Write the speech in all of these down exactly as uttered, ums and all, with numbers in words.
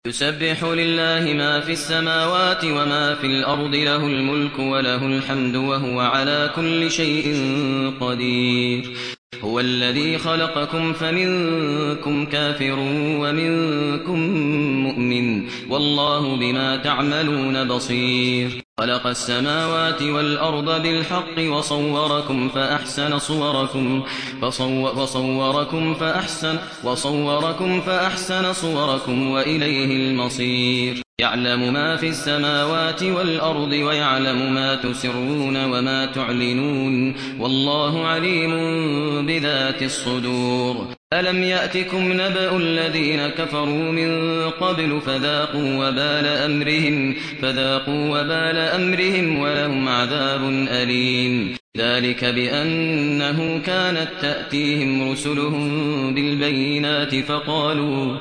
يسبح لله ما في السماوات وما في الأرض له الملك وله الحمد وهو على كل شيء قدير هو الذي خلقكم فمنكم كافر ومنكم مؤمن والله بما تعملون بصير خلق السماوات والأرض بالحق وصوركم فأحسن صوركم وصوركم فأحسن وصوركم فأحسن صوركم وإليه المصير يعلم ما في السماوات والأرض ويعلم ما تسرون وما تعلنون والله عليم بذات الصدور ألم يأتكم نبأ الذين كفروا من قبل فذاقوا وبال أمرهم فذاقوا وبال أمرهم ولهم عذاب أليم ذلك بأنه كانت تأتيهم رسلهم بالبينات فقالوا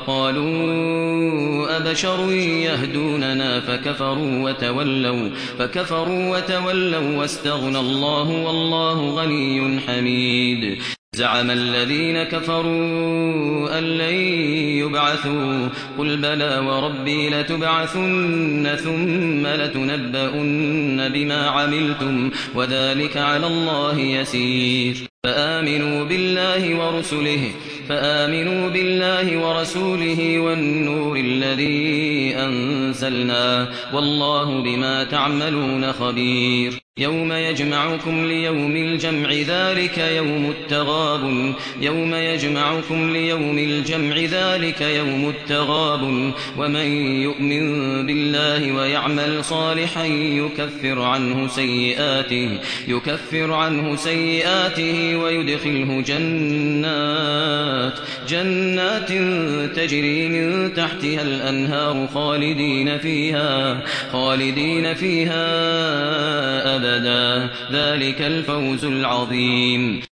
فقالوا أبشر يهدوننا فكفروا وتولوا فكفروا وتولوا واستغنى الله والله غني حميد زعم الذين كفروا أن لن يبعثوا قل بلى وربي لتبعثن ثم لتنبؤن بما عملتم وذلك على الله يسير فآمنوا بالله ورسله فآمنوا بالله ورسوله والنور الذي أنزلنا والله بما تعملون خبير يوم يجمعكم ليوم الجمع ذلك يوم التغابن يوم يجمعكم ليوم الجمع ذلك يوم التغابن ومن يؤمن بالله ويعمل صالحا يكفر عنه سيئاته يكفر عنه سيئاته ويدخله جنات جنات تجري من تحتها الأنهار خالدين فيها خالدين فيها أبدا ذلك الفوز العظيم